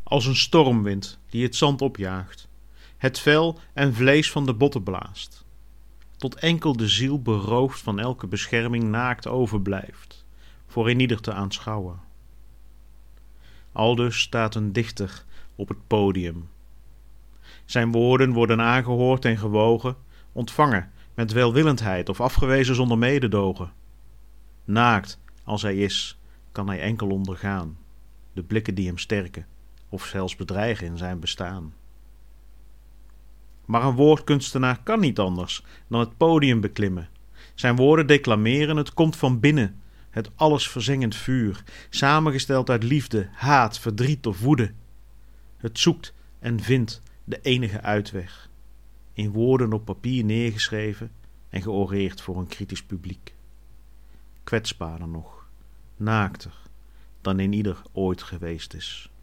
als een stormwind die het zand opjaagt, het vel en vlees van de botten blaast, tot enkel de ziel beroofd van elke bescherming naakt overblijft, voor eenieder te aanschouwen. Aldus staat een dichter op het podium. Zijn woorden worden aangehoord en gewogen, ontvangen met welwillendheid of afgewezen zonder mededogen. Naakt als hij is, kan hij enkel ondergaan, de blikken die hem sterken of zelfs bedreigen in zijn bestaan. Maar een woordkunstenaar kan niet anders dan het podium beklimmen. Zijn woorden declameren, het komt van binnen, het alles verzengend vuur, samengesteld uit liefde, haat, verdriet of woede. Het zoekt en vindt de enige uitweg, in woorden op papier neergeschreven en georeerd voor een kritisch publiek. Kwetsbaarder nog, naakter dan in ieder ooit geweest is.